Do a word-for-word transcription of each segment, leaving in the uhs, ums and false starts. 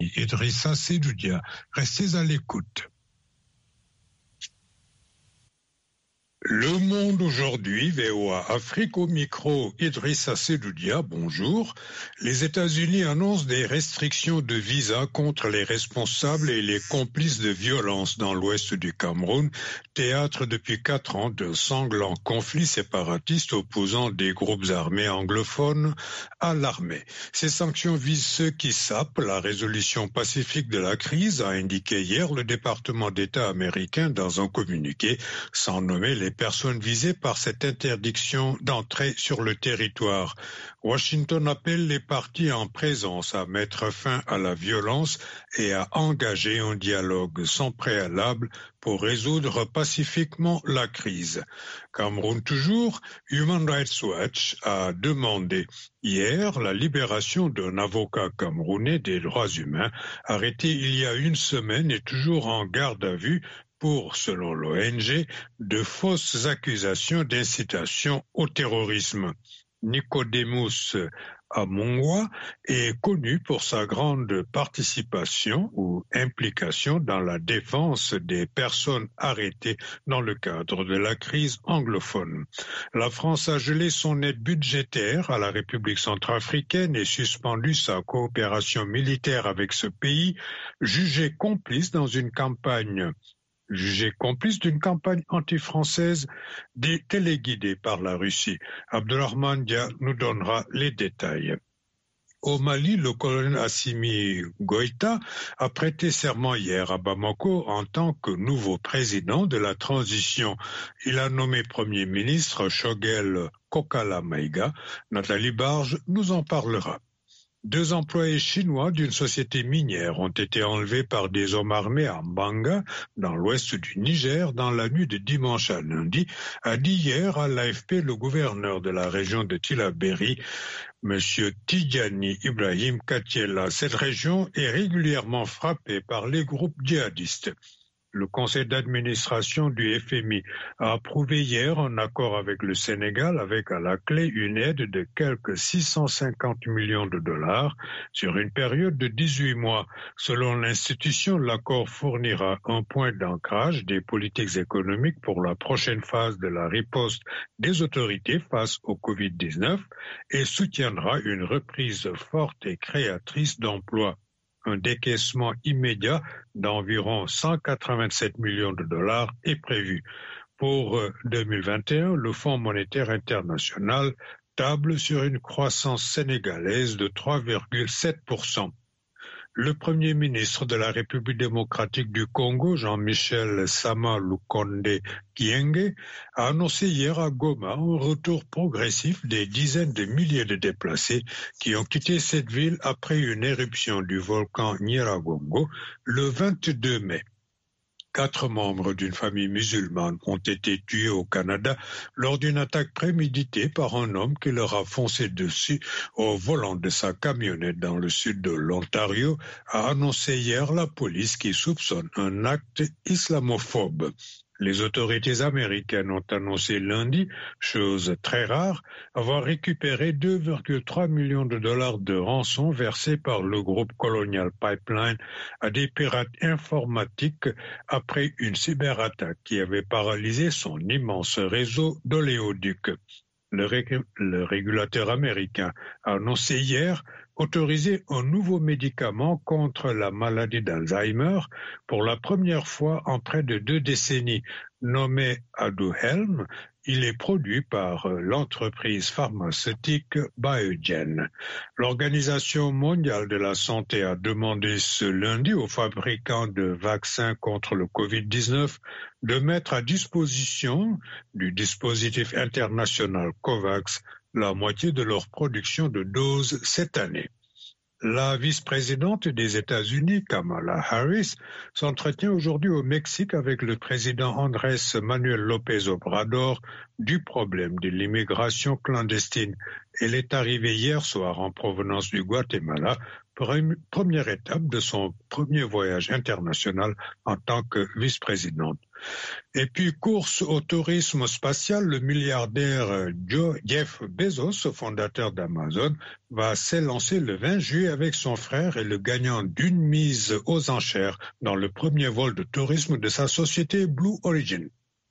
Idrissa Seloudia. Restez à l'écoute. Le Monde aujourd'hui, V O A Afrique au micro, Idrissa Seloudia, bonjour. Les États-Unis annoncent des restrictions de visa contre les responsables et les complices de violences dans l'ouest du Cameroun, théâtre depuis quatre ans de sanglants conflits séparatistes opposant des groupes armés anglophones à l'armée. Ces sanctions visent ceux qui sapent la résolution pacifique de la crise, a indiqué hier le département d'État américain dans un communiqué, sans nommer les personnes visées par cette interdiction d'entrée sur le territoire. Washington appelle les parties en présence à mettre fin à la violence et à engager un dialogue sans préalable pour résoudre pacifiquement la crise. Cameroun toujours, Human Rights Watch a demandé hier la libération d'un avocat camerounais des droits humains arrêté il y a une semaine et toujours en garde à vue pour, selon l'O N G, de fausses accusations d'incitation au terrorisme. Nicodemus Amongwa est connu pour sa grande participation ou implication dans la défense des personnes arrêtées dans le cadre de la crise anglophone. La France a gelé son aide budgétaire à la République centrafricaine et suspendu sa coopération militaire avec ce pays, jugé complice dans une campagne jugé complice d'une campagne anti-française téléguidée par la Russie. Abdelrahman Dia nous donnera les détails. Au Mali, le colonel Assimi Goïta a prêté serment hier à Bamako en tant que nouveau président de la transition. Il a nommé Premier ministre Choguel Kokala Maïga. Nathalie Barge nous en parlera. Deux employés chinois d'une société minière ont été enlevés par des hommes armés à Mbanga, dans l'ouest du Niger, dans la nuit de dimanche à lundi, a dit hier à l'A F P le gouverneur de la région de Tillabéri, M. Tidjani Ibrahim Katiela. Cette région est régulièrement frappée par les groupes djihadistes. Le conseil d'administration du F M I a approuvé hier un accord avec le Sénégal avec à la clé une aide de quelque six cent cinquante millions de dollars sur une période de dix-huit mois. Selon l'institution, l'accord fournira un point d'ancrage des politiques économiques pour la prochaine phase de la riposte des autorités face au covid dix-neuf et soutiendra une reprise forte et créatrice d'emplois. Un décaissement immédiat d'environ cent quatre-vingt-sept millions de dollars est prévu. Pour deux mille vingt et un, le Fonds monétaire international table sur une croissance sénégalaise de trois virgule sept pour cent. Le Premier ministre de la République démocratique du Congo, Jean-Michel Sama Lukonde Kyenge, a annoncé hier à Goma un retour progressif des dizaines de milliers de déplacés qui ont quitté cette ville après une éruption du volcan Nyiragongo le vingt-deux mai. Quatre membres d'une famille musulmane ont été tués au Canada lors d'une attaque préméditée par un homme qui leur a foncé dessus au volant de sa camionnette dans le sud de l'Ontario, a annoncé hier la police qui soupçonne un acte islamophobe. Les autorités américaines ont annoncé lundi, chose très rare, avoir récupéré deux virgule trois millions de dollars de rançon versés par le groupe Colonial Pipeline à des pirates informatiques après une cyberattaque qui avait paralysé son immense réseau d'oléoducs. Le, rég- le régulateur américain a annoncé hier autoriser un nouveau médicament contre la maladie d'Alzheimer pour la première fois en près de deux décennies. Nommé Aduhelm, il est produit par l'entreprise pharmaceutique Biogen. L'Organisation mondiale de la santé a demandé ce lundi aux fabricants de vaccins contre le covid dix-neuf de mettre à disposition du dispositif international COVAX la moitié de leur production de doses cette année. La vice-présidente des États-Unis, Kamala Harris, s'entretient aujourd'hui au Mexique avec le président Andrés Manuel López Obrador du problème de l'immigration clandestine. Elle est arrivée hier soir en provenance du Guatemala première étape de son premier voyage international en tant que vice-présidente. Et puis, course au tourisme spatial, le milliardaire Jeff Bezos, fondateur d'Amazon, va s'élancer le vingt juillet avec son frère et le gagnant d'une mise aux enchères dans le premier vol de tourisme de sa société Blue Origin.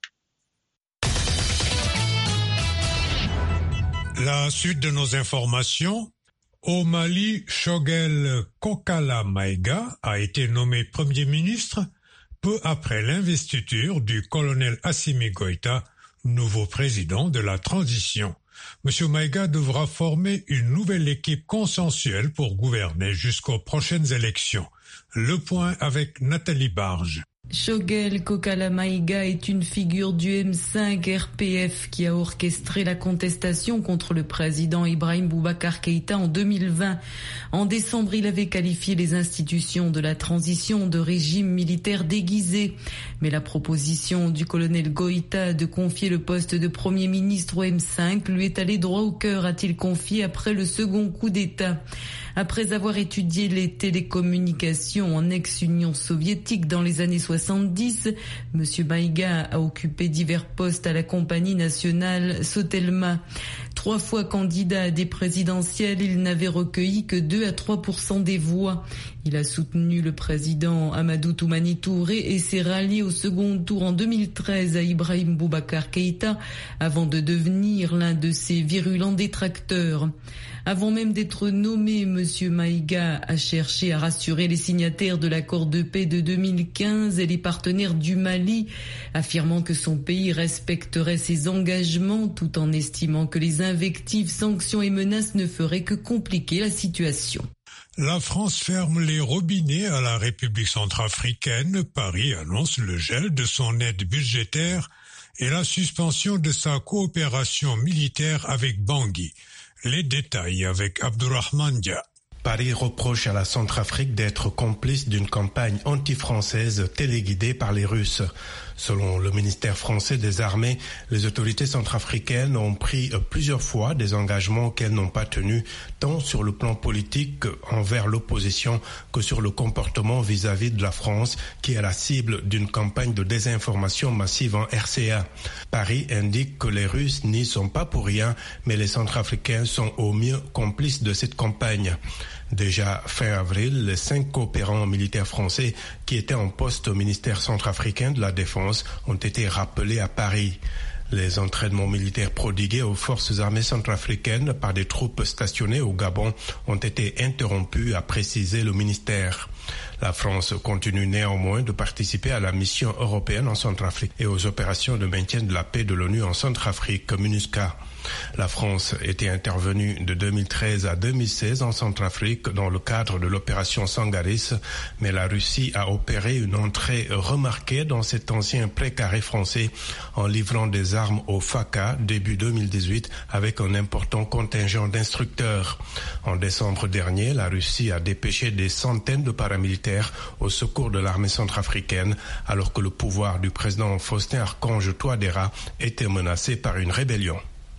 La suite de nos informations. Au Mali, Choguel Kokala Maïga a été nommé Premier ministre peu après l'investiture du colonel Assimi Goïta, nouveau président de la transition. Monsieur Maïga devra former une nouvelle équipe consensuelle pour gouverner jusqu'aux prochaines élections. Le point avec Nathalie Barge. Choguel Kokala Maïga est une figure du M cinq R P F qui a orchestré la contestation contre le président Ibrahim Boubacar Keïta en deux mille vingt. En décembre, il avait qualifié les institutions de la transition de régime militaire déguisé. Mais la proposition du colonel Goïta de confier le poste de Premier ministre au M cinq lui est allée droit au cœur, a-t-il confié après le second coup d'État. Après avoir étudié les télécommunications en ex-Union soviétique dans les années soixante-dix, M. Maïga a occupé divers postes à la compagnie nationale Sotelma. Trois fois candidat à des présidentielles, il n'avait recueilli que deux à trois pour cent des voix. Il a soutenu le président Amadou Toumani Touré et s'est rallié au second tour en deux mille treize à Ibrahim Boubacar Keïta avant de devenir l'un de ses virulents détracteurs. Avant même d'être nommé, M. Maïga a cherché à rassurer les signataires de l'accord de paix de deux mille quinze et les partenaires du Mali, affirmant que son pays respecterait ses engagements tout en estimant que les invectives, sanctions et menaces ne feraient que compliquer la situation. La France ferme les robinets à la République centrafricaine. Paris annonce le gel de son aide budgétaire et la suspension de sa coopération militaire avec Bangui. Les détails avec Abdourahmane Dia. Paris reproche à la Centrafrique d'être complice d'une campagne anti-française téléguidée par les Russes. Selon le ministère français des Armées, les autorités centrafricaines ont pris plusieurs fois des engagements qu'elles n'ont pas tenus, tant sur le plan politique envers l'opposition que sur le comportement vis-à-vis de la France, qui est la cible d'une campagne de désinformation massive en R C A. Paris indique que les Russes n'y sont pas pour rien, mais les Centrafricains sont au mieux complices de cette campagne. Déjà fin avril, les cinq coopérants militaires français qui étaient en poste au ministère centrafricain de la Défense ont été rappelés à Paris. Les entraînements militaires prodigués aux forces armées centrafricaines par des troupes stationnées au Gabon ont été interrompus, a précisé le ministère. La France continue néanmoins de participer à la mission européenne en Centrafrique et aux opérations de maintien de la paix de l'ONU en Centrafrique, MINUSCA. La France était intervenue de deux mille treize à deux mille seize en Centrafrique dans le cadre de l'opération Sangaris, mais la Russie a opéré une entrée remarquée dans cet ancien précaré français en livrant des armes au F A C A début deux mille dix-huit avec un important contingent d'instructeurs. En décembre dernier, la Russie a dépêché des centaines de paramilitaires au secours de l'armée centrafricaine alors que le pouvoir du président Faustin Archange Touadéra était menacé par une rébellion.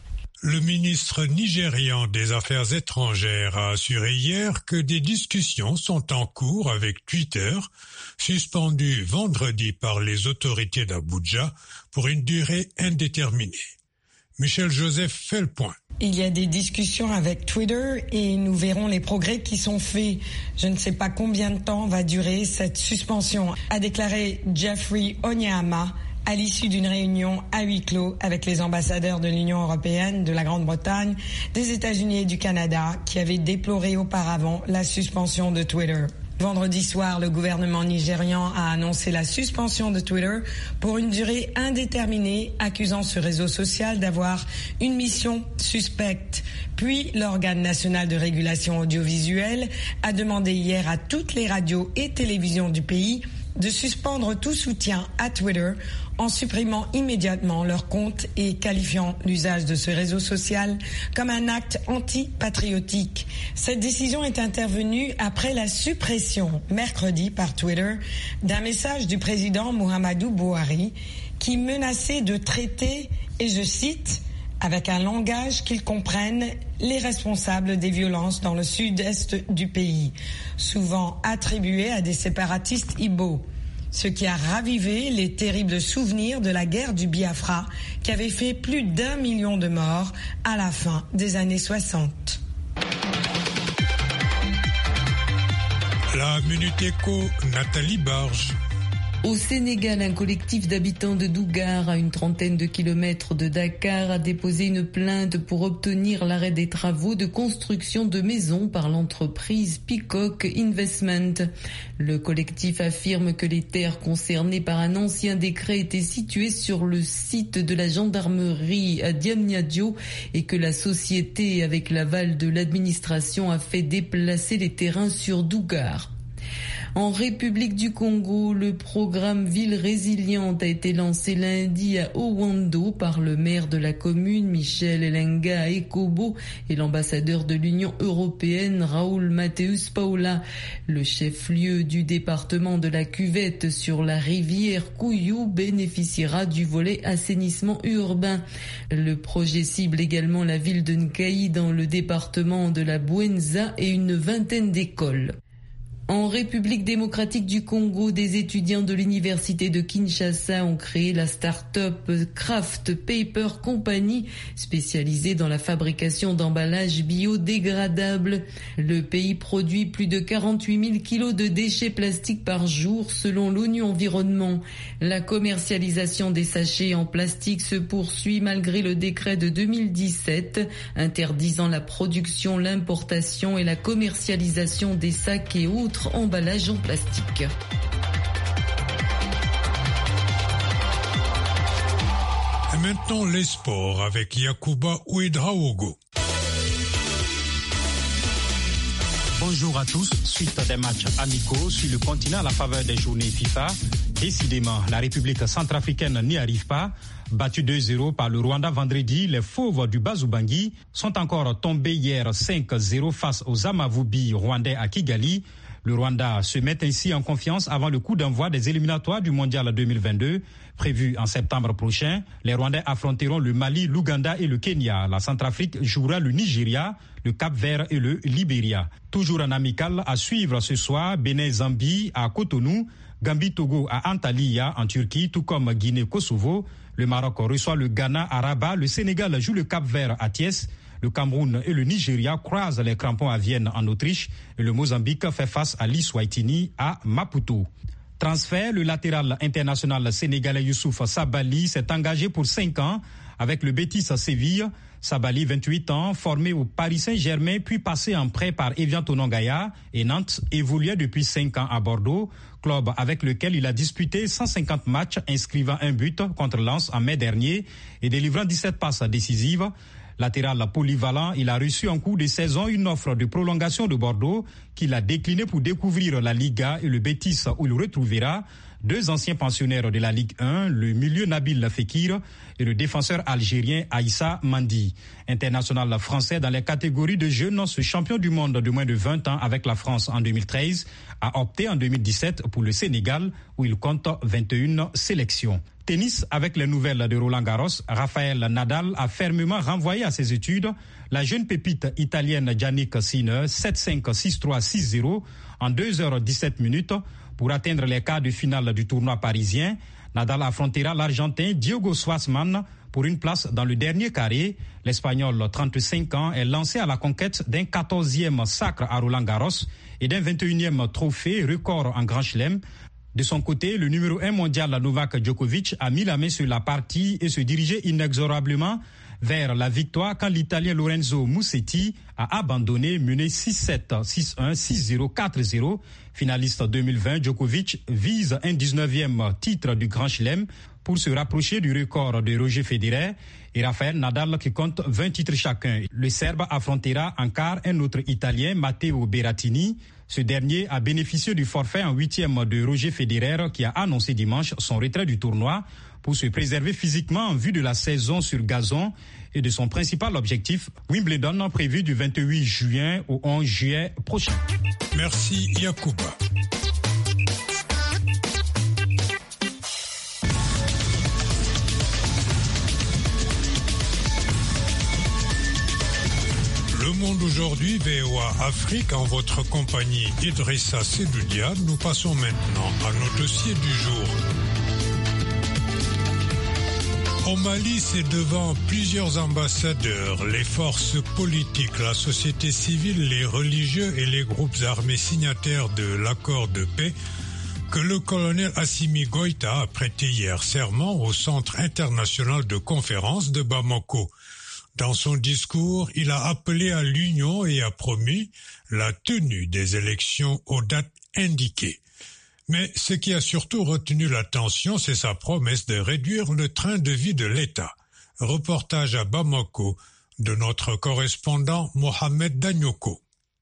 Le ministre nigérian des Affaires étrangères a assuré hier que des discussions sont en cours avec Twitter, suspendu vendredi par les autorités d'Abuja pour une durée indéterminée. Michel Joseph fait le point. Il y a des discussions avec Twitter et nous verrons les progrès qui sont faits. Je ne sais pas combien de temps va durer cette suspension, a déclaré Jeffrey Onyema à l'issue d'une réunion à huis clos avec les ambassadeurs de l'Union européenne, de la Grande-Bretagne, des États-Unis et du Canada qui avaient déploré auparavant la suspension de Twitter. Vendredi soir, le gouvernement nigérian a annoncé la suspension de Twitter pour une durée indéterminée, accusant ce réseau social d'avoir une mission suspecte. Puis, l'organe national de régulation audiovisuelle a demandé hier à toutes les radios et télévisions du pays de suspendre tout soutien à Twitter en supprimant immédiatement leur compte et qualifiant l'usage de ce réseau social comme un acte anti-patriotique. Cette décision est intervenue après la suppression, mercredi par Twitter, d'un message du président Muhammadu Buhari qui menaçait de traiter, et je cite, avec un langage qu'ils comprennent les responsables des violences dans le sud-est du pays, souvent attribués à des séparatistes Igbo, ce qui a ravivé les terribles souvenirs de la guerre du Biafra qui avait fait plus d'un million de morts à la fin des années soixante. La Minute Éco, Nathalie Barge. Au Sénégal, un collectif d'habitants de Dougar, à une trentaine de kilomètres de Dakar, a déposé une plainte pour obtenir l'arrêt des travaux de construction de maisons par l'entreprise Peacock Investment. Le collectif affirme que les terres concernées par un ancien décret étaient situées sur le site de la gendarmerie à Diamniadio et que la société, avec l'aval de l'administration, a fait déplacer les terrains sur Dougar. En République du Congo, le programme Ville résiliente a été lancé lundi à Owando par le maire de la commune, Michel Elenga Ekobo, et l'ambassadeur de l'Union européenne, Raoul Mateus Paula. Le chef-lieu du département de la Cuvette sur la rivière Kouyou bénéficiera du volet assainissement urbain. Le projet cible également la ville de Nkayi dans le département de la Bouenza et une vingtaine d'écoles. En République démocratique du Congo, des étudiants de l'université de Kinshasa ont créé la start-up Craft Paper Company, spécialisée dans la fabrication d'emballages biodégradables. Le pays produit plus de quarante-huit mille kilos de déchets plastiques par jour, selon l'ONU Environnement. La commercialisation des sachets en plastique se poursuit malgré le décret de deux mille dix-sept, interdisant la production, l'importation et la commercialisation des sacs et autres emballage en plastique. Et maintenant les sports avec Yacouba Ouedraogo. Bonjour à tous. Suite des matchs amicaux sur le continent à la faveur des journées FIFA, décidément, la République centrafricaine n'y arrive pas. Battu deux zéro par le Rwanda vendredi, les fauves du Bazoubangi sont encore tombés hier cinq zéro face aux Amavubi rwandais à Kigali. Le Rwanda se met ainsi en confiance avant le coup d'envoi des éliminatoires du Mondial deux mille vingt-deux, prévu en septembre prochain. Les Rwandais affronteront le Mali, l'Ouganda et le Kenya. La Centrafrique jouera le Nigeria, le Cap-Vert et le Libéria. Toujours en amical à suivre ce soir, Bénin-Zambie à Cotonou, Gambie-Togo à Antalya en Turquie, tout comme Guinée-Kosovo. Le Maroc reçoit le Ghana à Rabat, le Sénégal joue le Cap-Vert à Thiès. Le Cameroun et le Nigeria croisent les crampons à Vienne en Autriche et le Mozambique fait face à l'Eswatini à Maputo. Transfert, le latéral international sénégalais Youssouf Sabaly s'est engagé pour cinq ans avec le Betis Séville. Sabaly, vingt-huit ans, formé au Paris Saint-Germain puis passé en prêt par Evian Tonongaya et Nantes, évoluait depuis cinq ans à Bordeaux, club avec lequel il a disputé cent cinquante matchs, inscrivant un but contre Lens en mai dernier et délivrant dix-sept passes décisives. Latéral polyvalent, il a reçu en cours de saison une offre de prolongation de Bordeaux qu'il a déclinée pour découvrir la Liga et le Betis où il retrouvera deux anciens pensionnaires de la Ligue un, le milieu Nabil Fekir et le défenseur algérien Aïssa Mandi. International français dans les catégories de jeunes, ce champion du monde de moins de vingt ans avec la France en deux mille treize a opté en deux mille dix-sept pour le Sénégal où il compte vingt et une sélections. Tennis, avec les nouvelles de Roland Garros, Rafael Nadal a fermement renvoyé à ses études la jeune pépite italienne Jannik Sinner, sept cinq, six trois, six zéro en deux heures dix-sept minutes pour atteindre les quarts de finale du tournoi parisien. Nadal affrontera l'Argentin Diogo Schwartzmann pour une place dans le dernier carré. L'Espagnol, trente-cinq ans, est lancé à la conquête d'un quatorzième sacre à Roland Garros et d'un vingt et unième trophée record en Grand Chelem. De son côté, le numéro un mondial Novak Djokovic a mis la main sur la partie et se dirigeait inexorablement vers la victoire quand l'Italien Lorenzo Musetti a abandonné, mené six sept, six un, six zéro, quatre zéro. Finaliste deux mille vingt, Djokovic vise un dix-neuvième titre du Grand Chelem pour se rapprocher du record de Roger Federer et Rafael Nadal qui compte vingt titres chacun. Le Serbe affrontera en quart un autre Italien, Matteo Berrettini. Ce dernier a bénéficié du forfait en huitième de Roger Federer qui a annoncé dimanche son retrait du tournoi pour se préserver physiquement en vue de la saison sur gazon et de son principal objectif, Wimbledon, prévu du vingt-huit juin au onze juillet prochain. Merci Yacouba. Le Monde aujourd'hui, V O A Afrique, en votre compagnie Idrissa Sedoudia. Nous passons maintenant à nos dossiers du jour. Au Mali, c'est devant plusieurs ambassadeurs, les forces politiques, la société civile, les religieux et les groupes armés signataires de l'accord de paix que le colonel Assimi Goïta a prêté hier serment au Centre international de conférence de Bamako. Dans son discours, il a appelé à l'union et a promis la tenue des élections aux dates indiquées. Mais ce qui a surtout retenu l'attention, c'est sa promesse de réduire le train de vie de l'État. Reportage à Bamako de notre correspondant Mohamed Danyoko.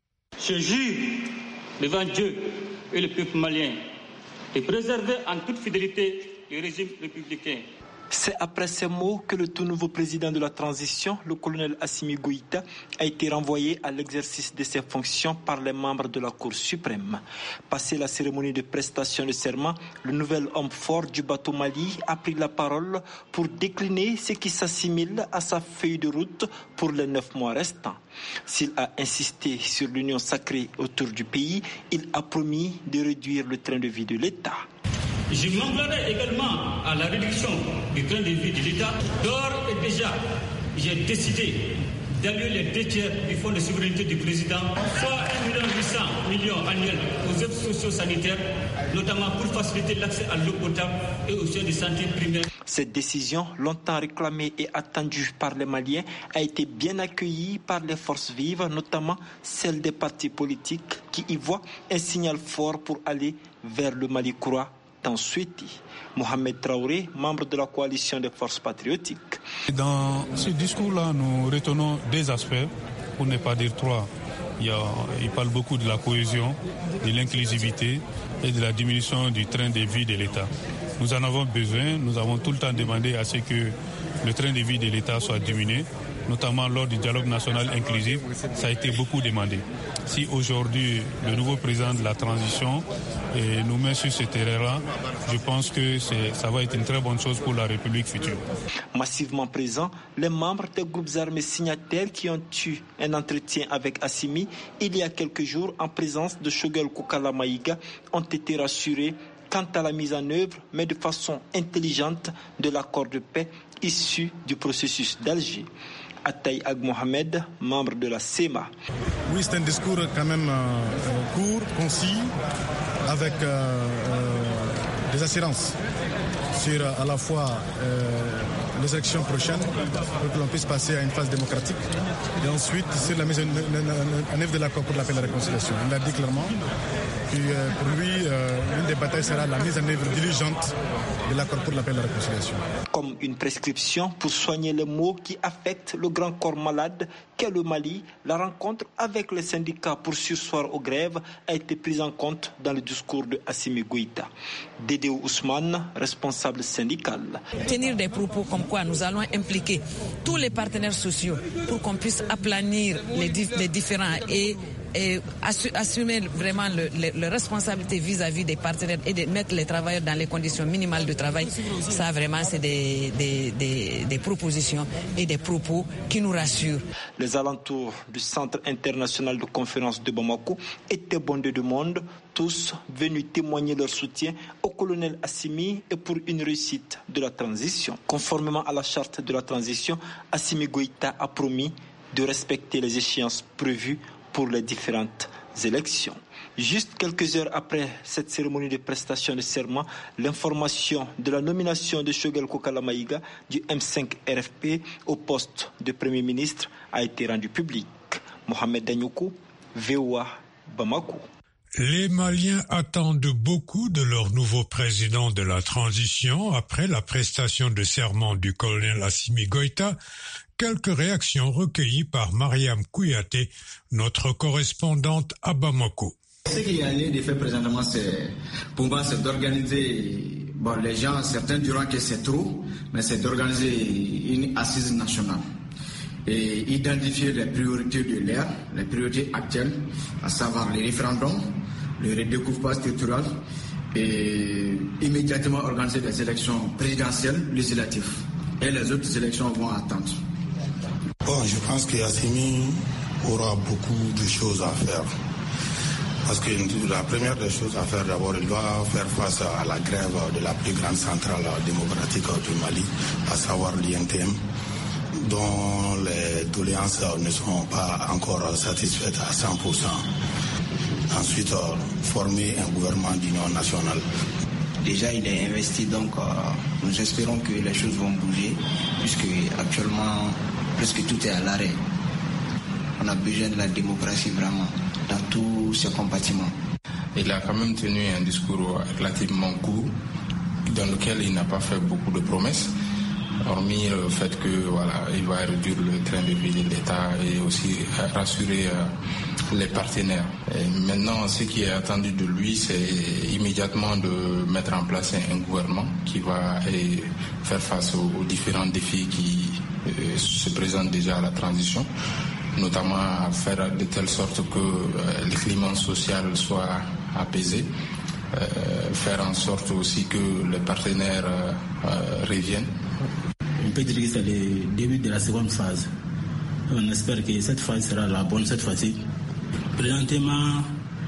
Je jure devant Dieu et le peuple malien de préserver en toute fidélité le régime républicain. C'est après ces mots que le tout nouveau président de la transition, le colonel Assimi Goïta, a été renvoyé à l'exercice de ses fonctions par les membres de la Cour suprême. Passé la cérémonie de prestation de serment, le nouvel homme fort du bateau Mali a pris la parole pour décliner ce qui s'assimile à sa feuille de route pour les neuf mois restants. S'il a insisté sur l'union sacrée autour du pays, il a promis de réduire le train de vie de l'État. Je m'engloberai également à la réduction du train de vie de l'État. D'ores et déjà, j'ai décidé d'allouer les deux tiers du fonds de souveraineté du président, soit un million huit cents millions annuels aux aides socio-sanitaires, notamment pour faciliter l'accès à l'eau potable et aux soins de santé primaire. Cette décision, longtemps réclamée et attendue par les Maliens, a été bien accueillie par les forces vives, notamment celles des partis politiques qui y voient un signal fort pour aller vers le Mali courant tant souhaité. Mohamed Traoré, membre de la coalition des forces patriotiques. Dans ce discours-là, nous retenons deux aspects, pour ne pas dire trois. Il, y a, il parle beaucoup de la cohésion, de l'inclusivité et de la diminution du train de vie de l'État. Nous en avons besoin, nous avons tout le temps demandé à ce que le train de vie de l'État soit diminué, notamment lors du dialogue national inclusif, ça a été beaucoup demandé. Si aujourd'hui le nouveau président de la transition eh, nous met sur ce terrain-là, je pense que c'est, ça va être une très bonne chose pour la République future. Massivement présents, les membres des groupes armés signataires qui ont eu un entretien avec Assimi il y a quelques jours en présence de Choguel Kokala Maïga ont été rassurés quant à la mise en œuvre, mais de façon intelligente, de l'accord de paix issu du processus d'Alger. Ataï Ag Mohamed, membre de la C E M A. Oui, c'est un discours quand même euh, court, concis, avec euh, euh, des assurances sur à la fois euh, les élections prochaines pour que l'on puisse passer à une phase démocratique et ensuite sur la mise en œuvre de l'accord pour la paix et la réconciliation. Il a dit clairement que euh, pour lui, euh, l'une des batailles sera la mise en œuvre diligente de l'accord pour la paix et la réconciliation. Comme une prescription pour soigner les maux qui affectent le grand corps malade qu'est le Mali, la rencontre avec les syndicats pour surseoir aux grèves a été prise en compte dans le discours de Assimi Goïta. Dédé Ousmane, responsable syndical. Tenir des propos comme quoi nous allons impliquer tous les partenaires sociaux pour qu'on puisse aplanir les, dif- les différents et et assumer vraiment le, le, le responsabilité vis-à-vis des partenaires et de mettre les travailleurs dans les conditions minimales de travail, ça vraiment c'est des, des, des, des propositions et des propos qui nous rassurent. Les alentours du Centre international de conférence de Bamako étaient bondés de monde, tous venus témoigner leur soutien au colonel Assimi et pour une réussite de la transition. Conformément à la charte de la transition, Assimi Goïta a promis de respecter les échéances prévues pour les différentes élections. Juste quelques heures après cette cérémonie de prestation de serment, l'information de la nomination de Choguel Kokala Maïga du M cinq R F P au poste de Premier ministre a été rendue publique. Mohamed Danyoko, V O A, Bamako. Les Maliens attendent beaucoup de leur nouveau président de la transition après la prestation de serment du colonel Assimi Goïta. Quelques réactions recueillies par Mariam Kouyaté, notre correspondante à Bamako. Ce qu'il y a lieu de faire présentement, c'est, pour moi, c'est d'organiser, bon, les gens, certains diront que c'est trop, mais c'est d'organiser une assise nationale et identifier les priorités de l'ère, les priorités actuelles, à savoir les référendums, le redécoupage territorial et immédiatement organiser des élections présidentielles, législatives. Et les autres élections vont attendre. Bon, je pense que Assimi aura beaucoup de choses à faire. Parce que la première des choses à faire, d'abord, il doit faire face à la grève de la plus grande centrale démocratique du Mali, à savoir l'I N T M, dont les doléances ne sont pas encore satisfaites à cent pour cent. Ensuite, former un gouvernement d'union nationale. Déjà, il est investi, donc euh, nous espérons que les choses vont bouger, puisque actuellement, presque tout est à l'arrêt. On a besoin de la démocratie vraiment, dans tous ses compartiments. Il a quand même tenu un discours relativement court, dans lequel il n'a pas fait beaucoup de promesses, hormis le fait que voilà, il va réduire le train de vie de l'État et aussi rassurer euh, les partenaires. Et maintenant, ce qui est attendu de lui, c'est immédiatement de mettre en place un, un gouvernement qui va et, faire face aux, aux différents défis qui euh, se présentent déjà à la transition, notamment à faire de telle sorte que euh, le climat social soit apaisé, euh, faire en sorte aussi que les partenaires euh, euh, reviennent. On peut dire que c'est le début de la seconde phase. On espère que cette phase sera la bonne cette fois-ci. Présentement,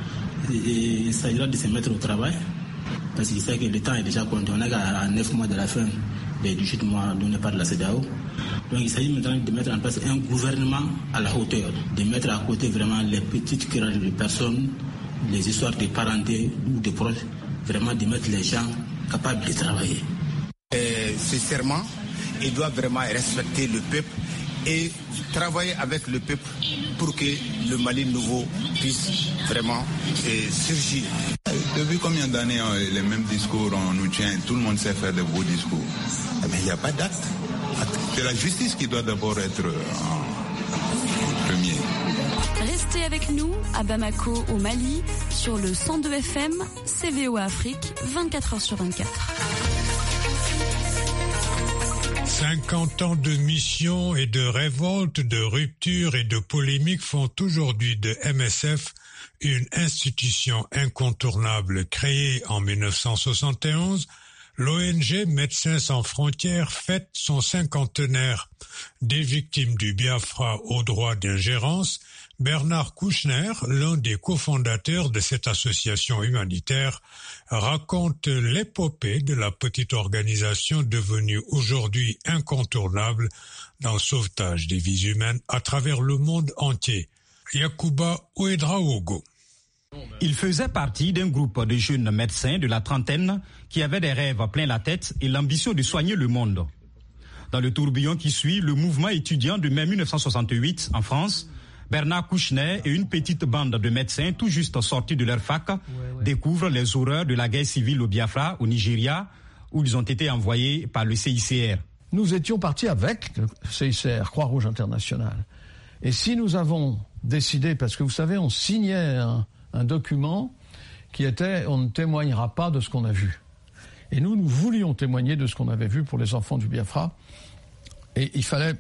il s'agira de se mettre au travail, parce qu'il sait que le temps est déjà compté. On est à neuf mois de la fin des dix-huit mois donnés par la C E D E A O. Donc il s'agit maintenant de mettre en place un gouvernement à la hauteur, de mettre à côté vraiment les petites querelles de personnes, les histoires de parenté ou de proches, vraiment de mettre les gens capables de travailler. Et ce serment, il doit vraiment respecter le peuple et travailler avec le peuple pour que le Mali nouveau puisse vraiment eh, surgir. Depuis combien d'années les mêmes discours on nous tient, tout le monde sait faire de beaux discours. Mais il n'y a pas d'acte. C'est la justice qui doit d'abord être en premier. Restez avec nous à Bamako au Mali sur le cent deux F M, C V O Afrique, vingt-quatre heures sur vingt-quatre. cinquante ans de mission et de révolte, de rupture et de polémique font aujourd'hui de M S F une institution incontournable. Créée en mille neuf cent soixante et onze, l'O N G Médecins sans frontières fête son cinquantenaire. Des victimes du Biafra au droit d'ingérence, Bernard Kouchner, l'un des cofondateurs de cette association humanitaire, raconte l'épopée de la petite organisation devenue aujourd'hui incontournable dans le sauvetage des vies humaines à travers le monde entier. Yacouba Ouedraogo. Il faisait partie d'un groupe de jeunes médecins de la trentaine qui avaient des rêves plein la tête et l'ambition de soigner le monde. Dans le tourbillon qui suit, le mouvement étudiant de mai mille neuf cent soixante-huit en France, Bernard Kouchner et une petite bande de médecins tout juste sortis de leur fac découvrent les horreurs de la guerre civile au Biafra, au Nigeria, où ils ont été envoyés par le C I C R. Nous étions partis avec le C I C R, Croix-Rouge internationale. Et si nous avons décidé, parce que vous savez, on signait un, un document qui était « on ne témoignera pas de ce qu'on a vu ». Et nous, nous voulions témoigner de ce qu'on avait vu pour les enfants du Biafra. Et il fallait,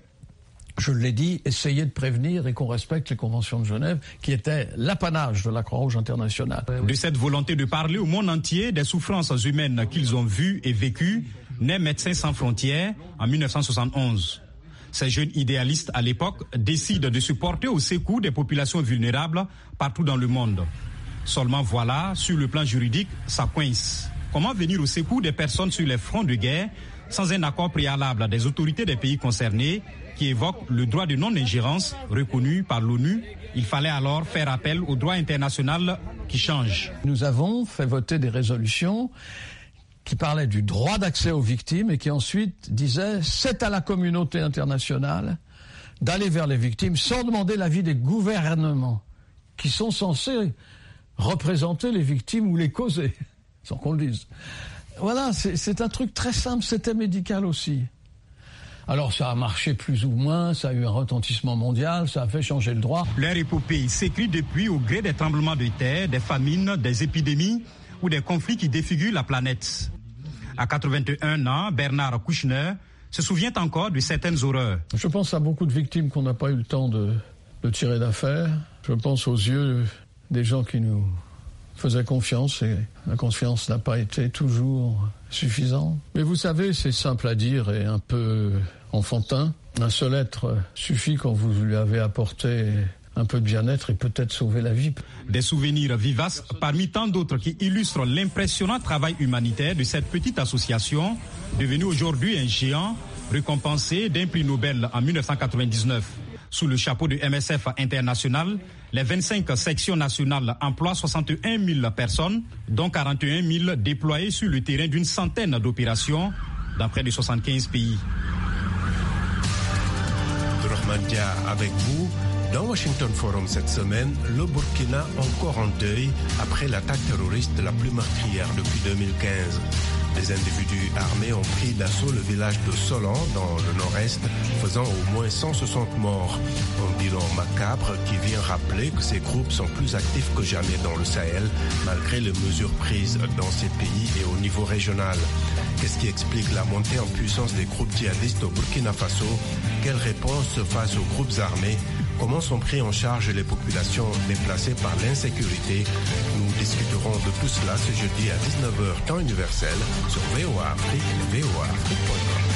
je l'ai dit, essayer de prévenir et qu'on respecte les conventions de Genève, qui étaient l'apanage de la Croix-Rouge internationale. De cette volonté de parler au monde entier des souffrances humaines qu'ils ont vues et vécues, naît Médecins sans frontières en mille neuf cent soixante et onze. Ces jeunes idéalistes à l'époque décident de se porter au secours des populations vulnérables partout dans le monde. Seulement voilà, sur le plan juridique, ça coince. Comment venir au secours des personnes sur les fronts de guerre sans un accord préalable des autorités des pays concernés qui évoque le droit de non-ingérence reconnu par l'ONU? Il fallait alors faire appel au droit international qui change. Nous avons fait voter des résolutions qui parlaient du droit d'accès aux victimes et qui ensuite disaient c'est à la communauté internationale d'aller vers les victimes sans demander l'avis des gouvernements qui sont censés représenter les victimes ou les causer, sans qu'on le dise. Voilà, c'est, c'est un truc très simple, c'était médical aussi. Alors ça a marché plus ou moins, ça a eu un retentissement mondial, ça a fait changer le droit. Leur épopée s'écrit depuis au gré des tremblements de terre, des famines, des épidémies ou des conflits qui défigurent la planète. À quatre-vingt-un ans, Bernard Kouchner se souvient encore de certaines horreurs. Je pense à beaucoup de victimes qu'on n'a pas eu le temps de, de tirer d'affaire. Je pense aux yeux des gens qui nous faisaient confiance et la confiance n'a pas été toujours suffisante. Mais vous savez, c'est simple à dire et un peu enfantin. Un seul être suffit quand vous lui avez apporté un peu de bien-être et peut-être sauver la vie. Des souvenirs vivaces parmi tant d'autres qui illustrent l'impressionnant travail humanitaire de cette petite association, devenue aujourd'hui un géant, récompensé d'un prix Nobel en mille neuf cent quatre-vingt-dix-neuf. Sous le chapeau de M S F International, les vingt-cinq sections nationales emploient soixante et un mille personnes, dont quarante et un mille déployées sur le terrain d'une centaine d'opérations dans près de soixante-quinze pays. Abdourahmane Dia avec vous. Dans Washington Forum cette semaine, le Burkina encore en deuil après l'attaque terroriste la plus meurtrière depuis deux mille quinze. Des individus armés ont pris d'assaut le village de Solan dans le nord-est, faisant au moins cent soixante morts. Un bilan macabre qui vient rappeler que ces groupes sont plus actifs que jamais dans le Sahel, malgré les mesures prises dans ces pays et au niveau régional. Qu'est-ce qui explique la montée en puissance des groupes djihadistes au Burkina Faso? Quelle réponse face aux groupes armés? Comment sont pris en charge les populations déplacées par l'insécurité? Nous discuterons de tout cela ce jeudi à dix-neuf heures temps universel sur V O A Afrique et V O A Afrique point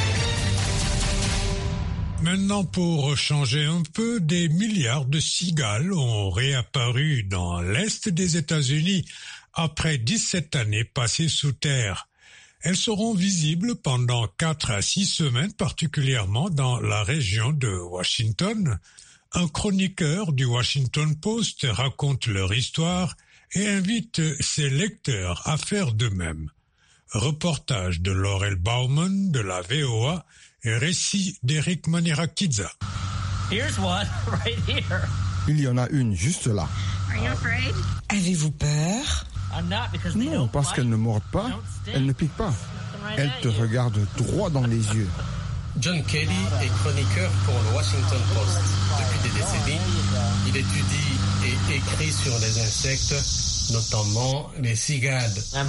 com. Maintenant, pour changer un peu, des milliards de cigales ont réapparu dans l'est des États-Unis après dix-sept années passées sous terre. Elles seront visibles pendant quatre à six semaines, particulièrement dans la région de Washington. Un chroniqueur du Washington Post raconte leur histoire et invite ses lecteurs à faire de même. Reportage de Laurel Bauman de la V O A et récit d'Eric Manirakidza. Here's one right here. Il y en a une juste là. Are you afraid? Avez-vous peur? Non, parce qu'elle ne morde pas, elle ne pique pas. Elle te regarde droit dans les yeux. John Kelly est chroniqueur pour le Washington Post. Depuis des décennies, il étudie et écrit sur les insectes, notamment les cigales.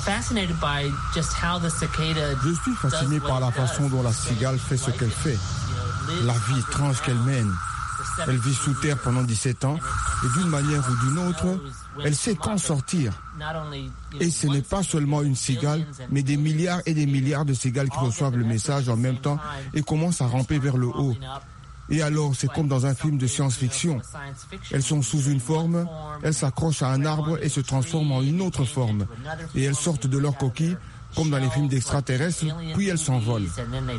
Je suis fasciné par la façon dont la cigale fait ce qu'elle fait, la vie étrange qu'elle mène. Elle vit sous terre pendant dix-sept ans et d'une manière ou d'une autre, elle sait quand sortir. Et ce n'est pas seulement une cigale, mais des milliards et des milliards de cigales qui reçoivent le message en même temps et commencent à ramper vers le haut. Et alors, c'est comme dans un film de science-fiction. Elles sont sous une forme, elles s'accrochent à un arbre et se transforment en une autre forme. Et elles sortent de leur coquille, comme dans les films d'extraterrestres, puis elles s'envolent.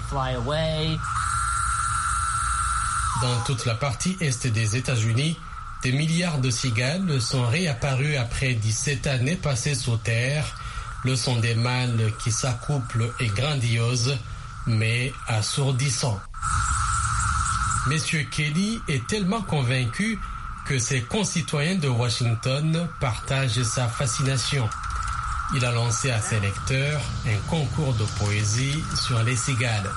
Dans toute la partie est des États-Unis, des milliards de cigales sont réapparues après dix-sept années passées sous terre. Le son des mâles qui s'accouplent est grandiose, mais assourdissant. Monsieur Kelly est tellement convaincu que ses concitoyens de Washington partagent sa fascination. Il a lancé à ses lecteurs un concours de poésie sur les cigales.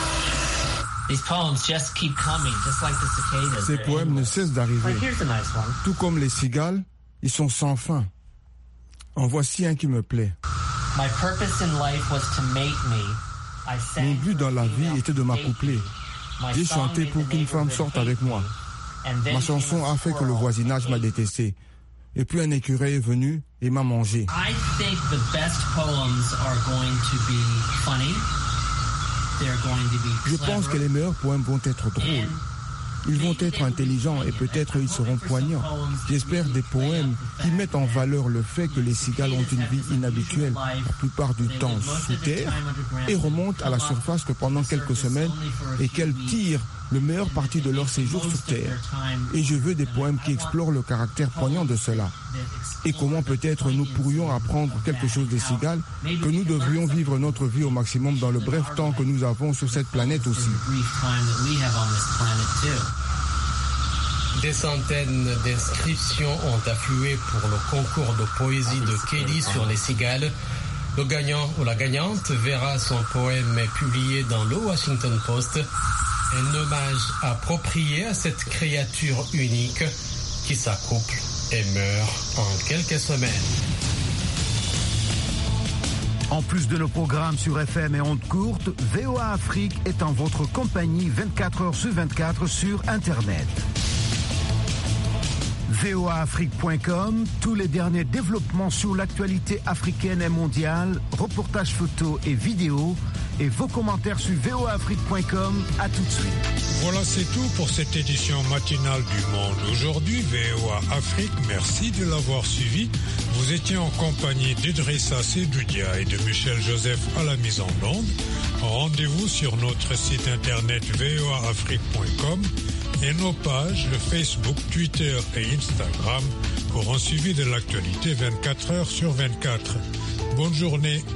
Ces poèmes ne cessent d'arriver. Tout comme les cigales, ils sont sans fin. En voici un qui me plaît. Mon but dans la vie était de m'accoupler. J'ai chanté pour qu'une femme sorte avec moi. Ma chanson a fait que le voisinage m'a détesté. Et puis un écureuil est venu et m'a mangé. Je pense que les meilleurs poèmes vont être drôles. Ils vont être intelligents et peut-être ils seront poignants. J'espère des poèmes qui mettent en valeur le fait que les cigales ont une vie inhabituelle, la plupart du temps sous terre, et remontent à la surface que pendant quelques semaines et qu'elles tirent le meilleur parti de leur séjour sur terre. Et je veux des poèmes qui explorent le caractère poignant de cela. Et comment peut-être nous pourrions apprendre quelque chose des cigales, que nous devrions vivre notre vie au maximum dans le bref temps que nous avons sur cette planète aussi. Des centaines d'inscriptions ont afflué pour le concours de poésie de Kelly sur les cigales. Le gagnant ou la gagnante verra son poème publié dans le Washington Post, un hommage approprié à cette créature unique qui s'accouple et meurt en quelques semaines. En plus de nos programmes sur F M et ondes courtes, V O A Afrique est en votre compagnie vingt-quatre heures sur vingt-quatre sur Internet. V O A Afrique point com, tous les derniers développements sur l'actualité africaine et mondiale, reportages photos et vidéos, et vos commentaires sur V O A Afrique point com. À tout de suite. Voilà, c'est tout pour cette édition matinale du Monde. Aujourd'hui, V O A Afrique, merci de l'avoir suivi. Vous étiez en compagnie d'Idrissa Sedoudia et de Michel Joseph à la mise en onde. Rendez-vous sur notre site internet v o a afrique point com et nos pages Facebook, Twitter et Instagram pour un suivi de l'actualité vingt-quatre heures sur vingt-quatre. Bonne journée